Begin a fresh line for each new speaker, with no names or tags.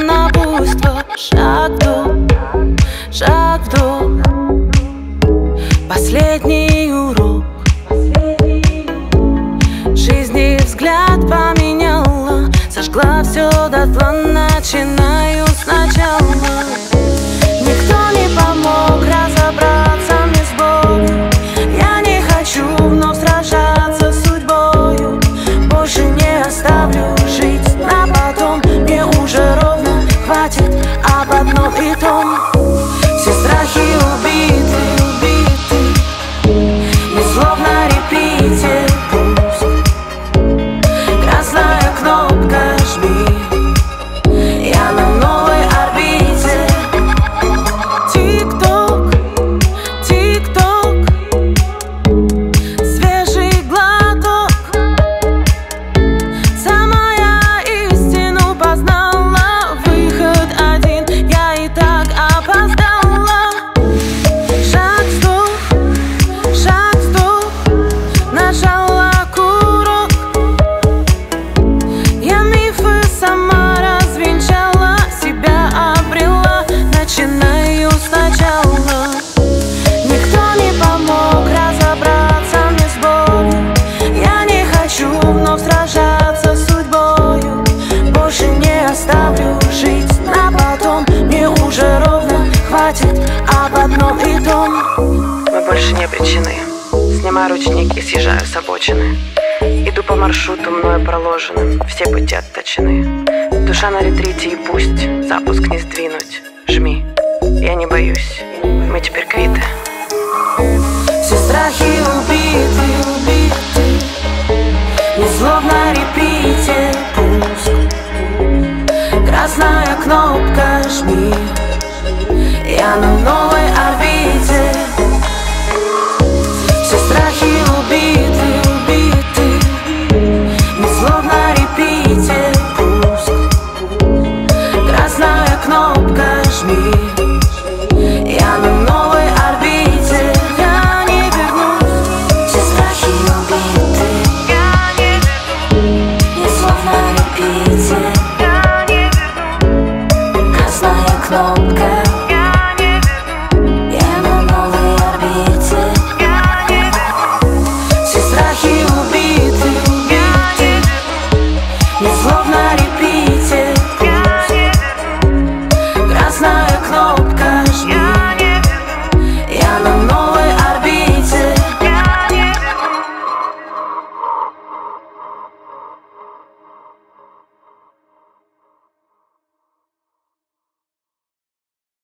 на буйство. Шаг вдох, последний урок жизни, взгляд поменяла, сожгла все дотла, начинаю сначала. Никто не помог разобраться мне с болью. Я не хочу вновь сражаться с судьбою. Больше не оставлю жить на потом. Мне уже ровно хватит об одном и том. Все страхи убиты, не словно репитер пуск. Красная кнопка жми, я на новой орбите. Тик-ток, тик-ток, свежий глоток. Сама я истину познала, выход один, я и так опоздала. Шаг вдох, нажала курок. Я мифы сама развенчала, себя обрела, начинаю сначала. Никто не помог разобраться мне с болью. Я не хочу вновь сражаться с судьбою. Больше не оставлю жить на потом. Мне уже ровно хватит об одном и том.
Мы больше не обречены. Снимаю ручник и съезжаю с обочины. Иду по маршруту, мною проложенным, все пути отточены. Душа на ретрите, и пусть запуск не сдвинуть. Жми, я не боюсь, мы теперь квиты.
Все страхи убиты, не словно репитер пуск. Красная кнопка жми, я на новой орбите. Все страхи убиты, не словно репитер пуск. Красная кнопка жми, я на новой орбите. Я не вернусь. Все страхи убиты, не словно репитер. Красная кнопка.